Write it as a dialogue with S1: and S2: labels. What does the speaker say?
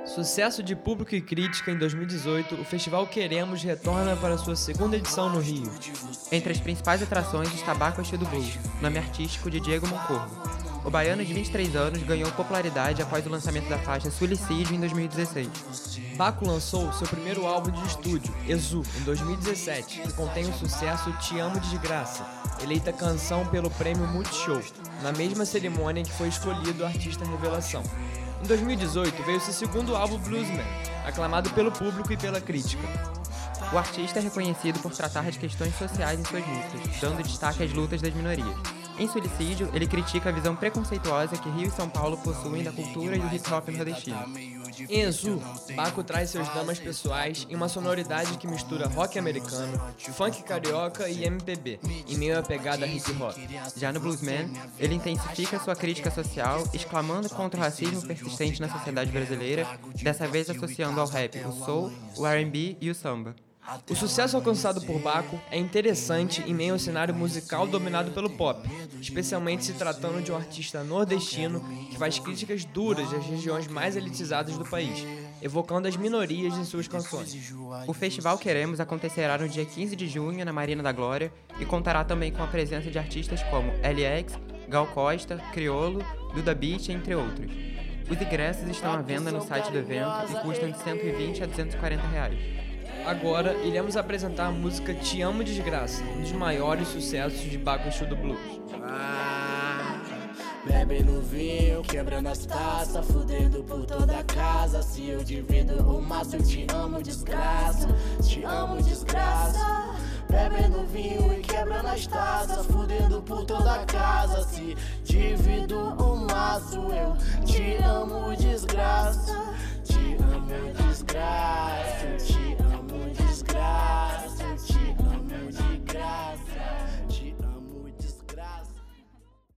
S1: Sucesso de público e crítica em 2018, o Festival Queremos retorna para sua segunda edição no Rio.
S2: Entre as principais atrações está Baco Exu do Blues, nome artístico de Diego Moncorvo. O baiano de 23 anos ganhou popularidade após o lançamento da faixa Suicídio em 2016.
S1: Baco lançou seu primeiro álbum de estúdio, Exu, em 2017, que contém o sucesso Te Amo Desgraça, eleita canção pelo prêmio Multishow, na mesma cerimônia em que foi escolhido o artista revelação. Em 2018 veio seu segundo álbum Bluesman, aclamado pelo público e pela crítica.
S2: O artista é reconhecido por tratar de questões sociais em suas músicas, dando destaque às lutas das minorias. Em Suicídio, ele critica a visão preconceituosa que Rio e São Paulo possuem da cultura e do hip-hop nordestino.
S1: Em Exu, Baco traz seus dramas pessoais em uma sonoridade que mistura rock americano, funk carioca e MPB, em meio à pegada hip-hop.
S2: Já no Bluesman, ele intensifica sua crítica social, exclamando contra o racismo persistente na sociedade brasileira, dessa vez associando ao rap o soul, o R&B e o samba.
S1: O sucesso alcançado por Baco é interessante em meio ao cenário musical dominado pelo pop, especialmente se tratando de um artista nordestino que faz críticas duras às regiões mais elitizadas do país, evocando as minorias em suas canções.
S2: O Festival Queremos acontecerá no dia 15 de junho na Marina da Glória e contará também com a presença de artistas como LX, Gal Costa, Criolo, Duda Beat, entre outros. Os ingressos estão à venda no site do evento e custam de R$120 a R$240.
S1: Agora, iremos apresentar a música Te Amo Desgraça, um dos maiores sucessos de Baco Exu do Blues.
S3: Bebe no vinho, quebrando as taças, fudendo por toda a casa. Se eu divido o maço, eu te amo desgraça, te amo desgraça. Bebendo vinho e quebrando as taças, fudendo por toda a casa. Se divido o maço, eu